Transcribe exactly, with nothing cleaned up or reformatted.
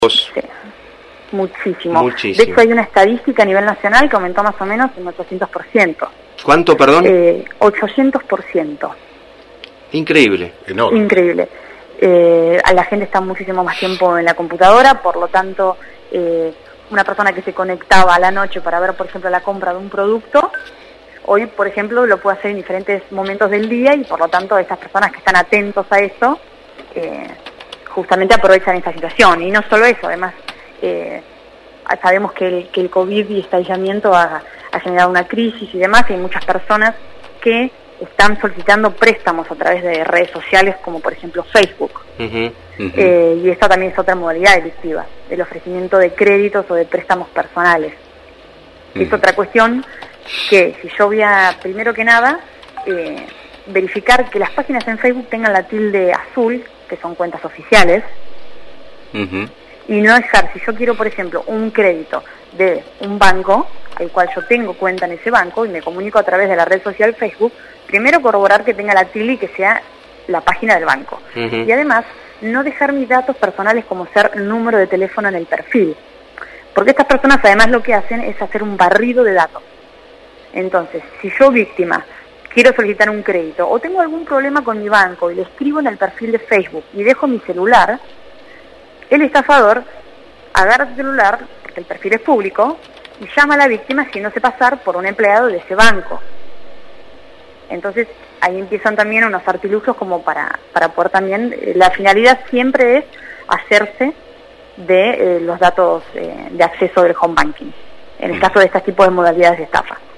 Sí, muchísimo. Muchísimo. De hecho, hay una estadística a nivel nacional que aumentó más o menos en ochocientos por ciento. ¿Cuánto, perdón? Eh, ochocientos por ciento. Increíble. Enorme. Increíble. Eh, la gente está muchísimo más tiempo en la computadora, por lo tanto, eh, una persona que se conectaba a la noche para ver, por ejemplo, la compra de un producto, hoy, por ejemplo, lo puede hacer en diferentes momentos del día y, por lo tanto, estas personas que están atentos a eso, eh, justamente aprovechan esta situación. Y no solo eso, además, eh, sabemos que el, que el COVID y este aislamiento ha, ha generado una crisis y demás, y hay muchas personas que están solicitando préstamos a través de redes sociales, como por ejemplo Facebook. Uh-huh, uh-huh. Eh, y esta también es otra modalidad delictiva, el ofrecimiento de créditos o de préstamos personales. Uh-huh. Es otra cuestión que, si yo voy a, primero que nada, eh, verificar que las páginas en Facebook tengan la tilde azul, que son cuentas oficiales, uh-huh. y no dejar, si yo quiero, por ejemplo, un crédito de un banco, al cual yo tengo cuenta en ese banco, y me comunico a través de la red social Facebook, primero corroborar que tenga la tilde y que sea la página del banco. Uh-huh. Y además, no dejar mis datos personales como ser número de teléfono en el perfil. Porque estas personas además lo que hacen es hacer un barrido de datos. Entonces, si yo, víctima, quiero solicitar un crédito o tengo algún problema con mi banco y le escribo en el perfil de Facebook y dejo mi celular, el estafador agarra su celular, porque el perfil es público, y llama a la víctima haciéndose pasar por un empleado de ese banco. Entonces, ahí empiezan también unos artilugios como para, para poder también, eh, la finalidad siempre es hacerse de eh, los datos eh, de acceso del home banking, en el caso de este tipo de modalidades de estafa.